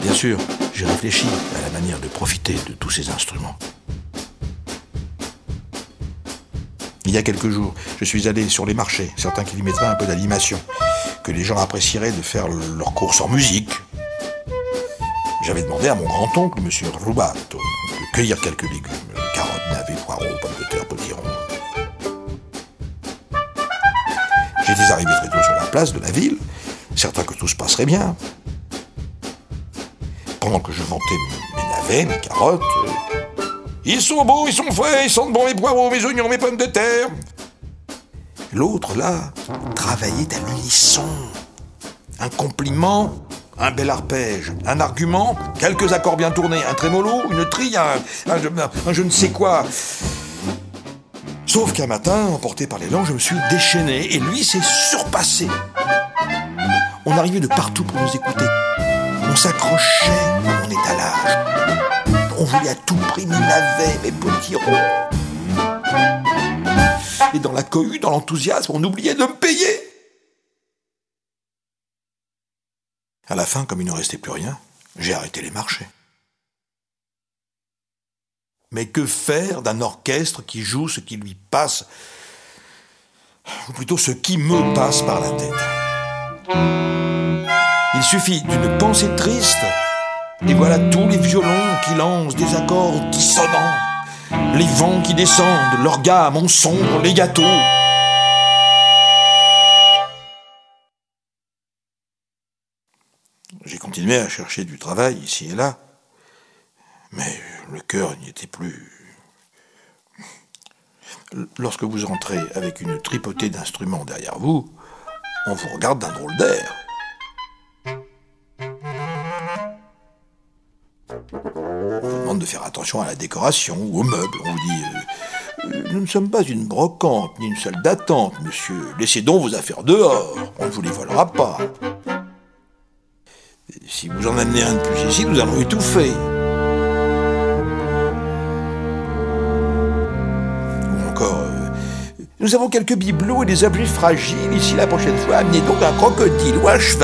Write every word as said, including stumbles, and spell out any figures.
Bien sûr, j'ai réfléchi à la manière de profiter de tous ces instruments. Il y a quelques jours, je suis allé sur les marchés, certains qui y mettraient un peu d'animation, que les gens apprécieraient de faire leurs courses en musique. J'avais demandé à mon grand-oncle, M. Rubato, de cueillir quelques légumes, carottes, navets, poireaux, pommes de terre, potirons. J'étais arrivé très tôt sur la place de la ville, certain que tout se passerait bien. Pendant que je vantais mes navets, mes carottes... Euh, ils sont beaux, ils sont frais, ils sentent bon mes poireaux, mes oignons, mes pommes de terre. L'autre, là, travaillait à l'unisson. Un compliment, un bel arpège, un argument, quelques accords bien tournés, un trémolo, une trille, un, un, un, un je ne sais quoi. Sauf qu'un matin, emporté par l'élan, je me suis déchaîné et lui s'est surpassé. On arrivait de partout pour nous écouter. On s'accrochait à mon étalage. On voulait à tout prix mes navets, mes potirons. Et dans la cohue, dans l'enthousiasme, on oubliait de me payer. À la fin, comme il ne restait plus rien, j'ai arrêté les marchés. Mais que faire d'un orchestre qui joue ce qui lui passe, ou plutôt ce qui me passe par la tête? Il suffit d'une pensée triste, et voilà tous les violons qui lancent des accords dissonants, les vents qui descendent, leur gamme en sombre legato. J'ai continué à chercher du travail ici et là, mais le cœur n'y était plus. Lorsque vous entrez avec une tripotée d'instruments derrière vous, on vous regarde d'un drôle d'air. On vous demande de faire attention à la décoration ou aux meubles. On vous dit euh, « Nous ne sommes pas une brocante, ni une salle d'attente, monsieur. Laissez donc vos affaires dehors, on ne vous les volera pas. Si vous en amenez un de plus ici, nous allons étouffer. » Ou encore euh, « Nous avons quelques bibelots et des objets fragiles. Ici, la prochaine fois, amenez donc un crocodile ou un cheval. »